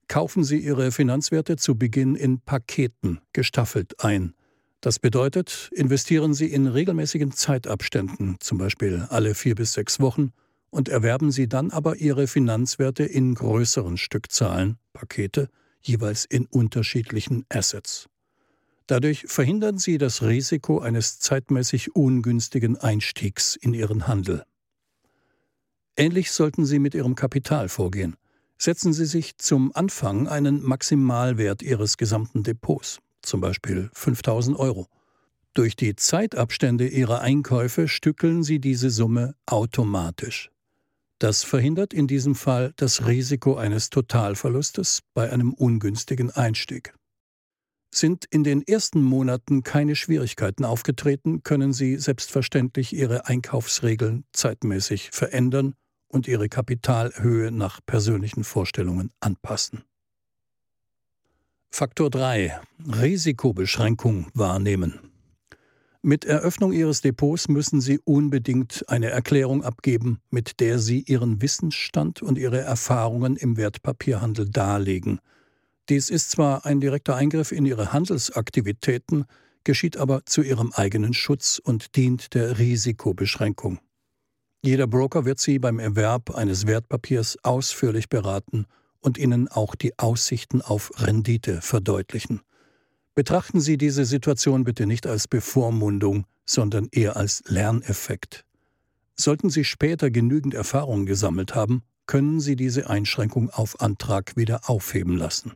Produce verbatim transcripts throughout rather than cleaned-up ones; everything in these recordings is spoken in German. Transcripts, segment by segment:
Kaufen Sie Ihre Finanzwerte zu Beginn in Paketen, gestaffelt ein. Das bedeutet, investieren Sie in regelmäßigen Zeitabständen, zum Beispiel alle vier bis sechs Wochen, und erwerben Sie dann aber Ihre Finanzwerte in größeren Stückzahlen, Pakete, jeweils in unterschiedlichen Assets. Dadurch verhindern Sie das Risiko eines zeitmäßig ungünstigen Einstiegs in Ihren Handel. Ähnlich sollten Sie mit Ihrem Kapital vorgehen. Setzen Sie sich zum Anfang einen Maximalwert Ihres gesamten Depots, zum Beispiel fünftausend Euro. Durch die Zeitabstände Ihrer Einkäufe stückeln Sie diese Summe automatisch. Das verhindert in diesem Fall das Risiko eines Totalverlustes bei einem ungünstigen Einstieg. Sind in den ersten Monaten keine Schwierigkeiten aufgetreten, können Sie selbstverständlich Ihre Einkaufsregeln zeitmäßig verändern und Ihre Kapitalhöhe nach persönlichen Vorstellungen anpassen. Faktor drei. Risikobeschränkung wahrnehmen. Mit Eröffnung Ihres Depots müssen Sie unbedingt eine Erklärung abgeben, mit der Sie Ihren Wissensstand und Ihre Erfahrungen im Wertpapierhandel darlegen. Dies ist zwar ein direkter Eingriff in Ihre Handelsaktivitäten, geschieht aber zu Ihrem eigenen Schutz und dient der Risikobeschränkung. Jeder Broker wird Sie beim Erwerb eines Wertpapiers ausführlich beraten und Ihnen auch die Aussichten auf Rendite verdeutlichen. Betrachten Sie diese Situation bitte nicht als Bevormundung, sondern eher als Lerneffekt. Sollten Sie später genügend Erfahrung gesammelt haben, können Sie diese Einschränkung auf Antrag wieder aufheben lassen.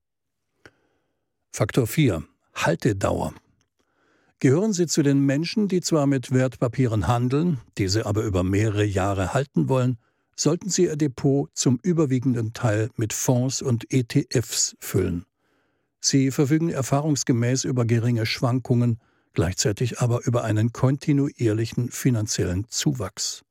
Faktor vier. Haltedauer. Gehören Sie zu den Menschen, die zwar mit Wertpapieren handeln, diese aber über mehrere Jahre halten wollen, sollten Sie Ihr Depot zum überwiegenden Teil mit Fonds und E T Fs füllen. Sie verfügen erfahrungsgemäß über geringe Schwankungen, gleichzeitig aber über einen kontinuierlichen finanziellen Zuwachs.